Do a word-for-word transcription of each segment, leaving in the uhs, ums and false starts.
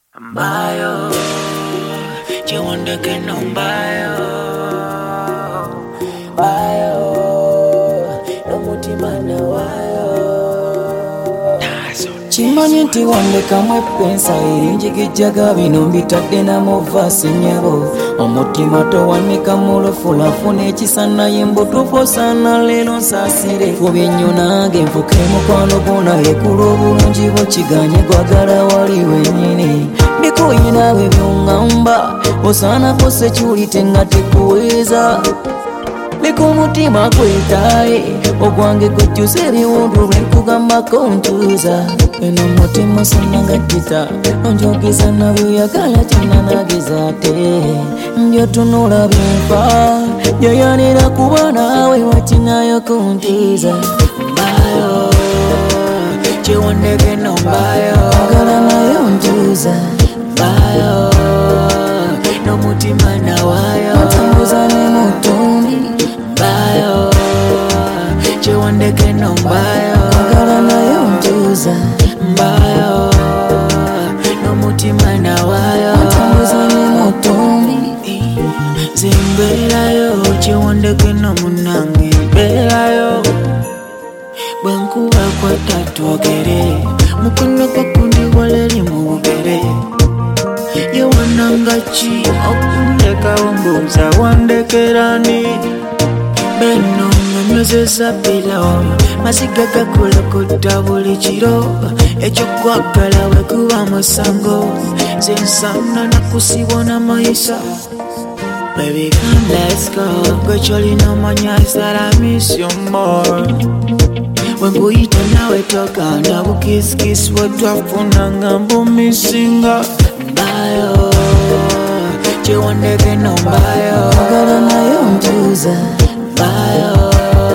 Mbayo, chiwonde que no mbayo, mbayo, no mutima na wayo. Chimanyi nti wandeka mwepensa erinjigijaga bino mbitadde namuvaasi nnyabo omutima towanika mulufulafu n'ekisana yembutufu osaana leero nsaasire fubye nnyo nange nfuke mukwano gunaye kula obulungi bwo kiganye gwagala wali wennyini bikuyinawe byongamba osaana kose kiwulite nga tekuweeza Liko mutima kwetaye ogwange kujjuza ebiwundu lwenkugambako ntuuza eno mutima sonanga ttita onjogeza nabyoyagala kyenanageza ate mbyotunula byenfa byoyanira kuba naawe watinayo kuntuuza mbayo kiwondeke no mbayo agala nayo ntuuza mbayo n'omutima nawayo otambuza ne mutumbi mbayo kiwondeke no mbayo agala nayo ntuuza mbayo n'omutima nawayo otambuza ne mutumbi zimbeerayo kiwondeke no munange mbeerayo bwenkuba kwatatwogere mukono gwakundi waleli mu bugere yewananga ki okundekawo mbuuza wandekerani beno nyonyozeza pilo masiga gakulokota buli kiro ekyo kwagala wekuba musango zensana nakusibona mayisa Baby come let's go gwecholina manya that I miss you more Wenguyita nawe toka na bukisikisi wetwafunanga mbumisinga mbayo kiwondeke no mbayo agala nayo ntuuza mbayo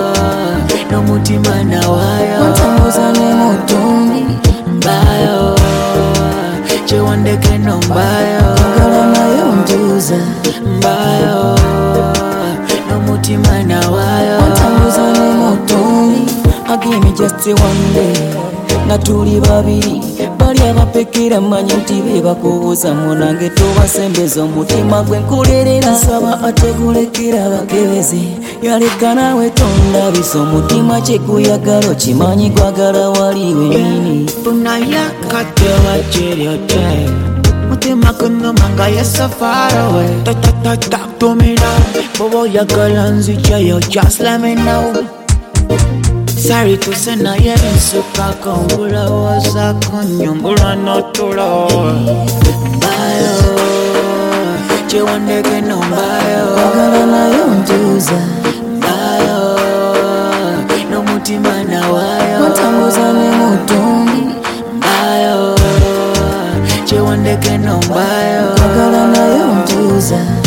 n'omutima nawayo otambuza ne mutumbi mbayo kiwondeke no mbayo agala nayo ntuuza mbayo n'omutima nawayo otambuza ne mutumbi Agini just one day nga tuli babiri bali abapekera manyi nti bebakubuuza munange tobasembeza omutima gwe nkulerera saba ategulekera bakebeze yaleka nawe tondabisa omutima kyeguyagala okimanyi gwagala wali wennyini tunayakatewa kyeryote mutima kunnomanga you're far away talk to me now boba oyagala nzijayo just let me know Sorry to say na yensuka kongula waza konyumbula notulo Mbayo Chiwondeke no mbayo agala nayo ntuuza Mbayo n'omutima nawayo otambuza ne mutumbi Mbayo Chiwondeke no mbayo agala nayo ntuuza